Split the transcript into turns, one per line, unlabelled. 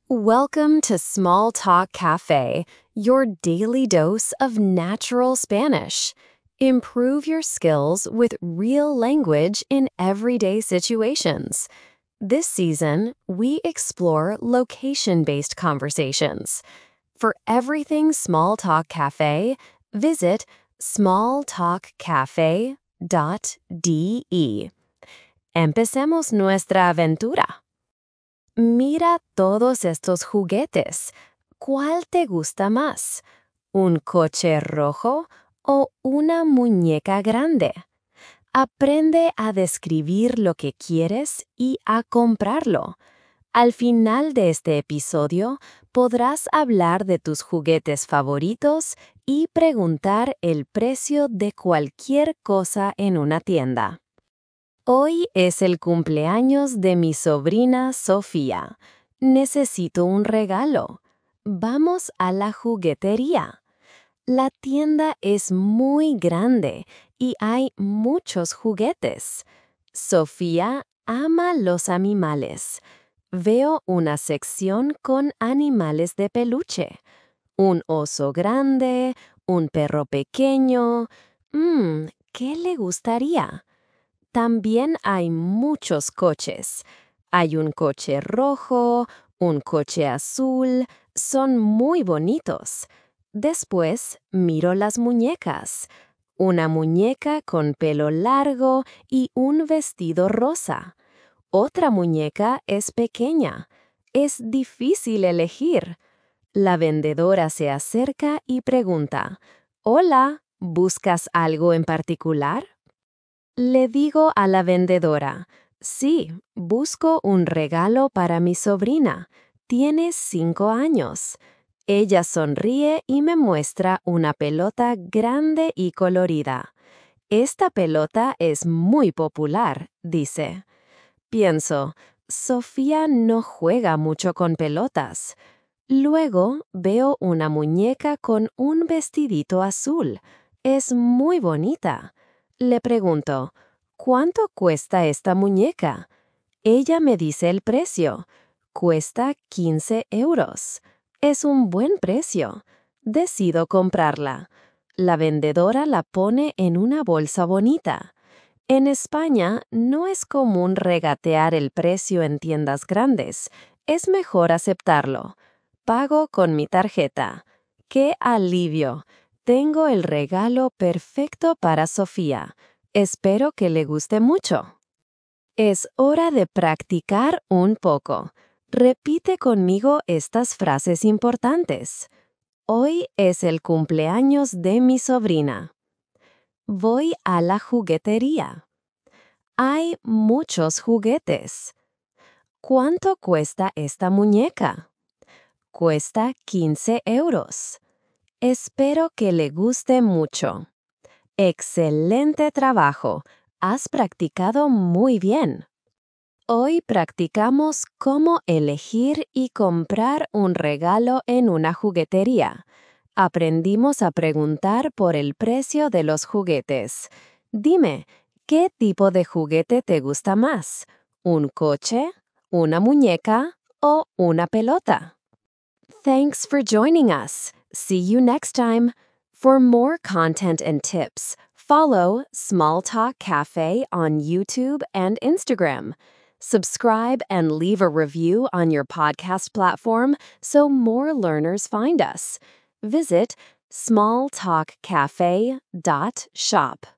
Welcome to Small Talk Cafe, your daily dose of natural Spanish. Improve your skills with real language in everyday situations. This season, we explore location-based conversations. For everything Small Talk Cafe, visit smalltalkcafe.de. Empecemos nuestra aventura. Mira todos estos juguetes. ¿Cuál te gusta más? ¿Un coche rojo o una muñeca grande? Aprende a describir lo que quieres y a comprarlo. Al final de este episodio, podrás hablar de tus juguetes favoritos y preguntar el precio de cualquier cosa en una tienda. Hoy es el cumpleaños de mi sobrina Sofía. Necesito un regalo. Vamos a la juguetería. La tienda es muy grande y hay muchos juguetes. Sofía ama los animales. Veo una sección con animales de peluche. Un oso grande, un perro pequeño. ¿Qué le gustaría? También hay muchos coches. Hay un coche rojo, un coche azul. Son muy bonitos. Después miro las muñecas. Una muñeca con pelo largo y un vestido rosa. Otra muñeca es pequeña. Es difícil elegir. La vendedora se acerca y pregunta, «Hola, ¿buscas algo en particular?» Le digo a la vendedora, «Sí, busco un regalo para mi sobrina. Tiene 5 años». Ella sonríe y me muestra una pelota grande y colorida. «Esta pelota es muy popular», dice. Pienso, Sofía no juega mucho con pelotas. Luego veo una muñeca con un vestidito azul. Es muy bonita. Le pregunto, ¿cuánto cuesta esta muñeca? Ella me dice el precio. Cuesta 15 euros. Es un buen precio. Decido comprarla. La vendedora la pone en una bolsa bonita. En España no es común regatear el precio en tiendas grandes. Es mejor aceptarlo. Pago con mi tarjeta. ¡Qué alivio! Tengo el regalo perfecto para Sofía. Espero que le guste mucho. Es hora de practicar un poco. Repite conmigo estas frases importantes. Hoy es el cumpleaños de mi sobrina. Voy a la juguetería. Hay muchos juguetes. ¿Cuánto cuesta esta muñeca? Cuesta 15 euros. Espero que le guste mucho. Excelente trabajo. Has practicado muy bien. Hoy practicamos cómo elegir y comprar un regalo en una juguetería. Aprendimos a preguntar por el precio de los juguetes. Dime, ¿qué tipo de juguete te gusta más? ¿Un coche, una muñeca o una pelota? Thanks for joining us. See you next time. For more content and tips, follow Small Talk Cafe on YouTube and Instagram. Subscribe and leave a review on your podcast platform so more learners find us. Visit smalltalkcafe.shop.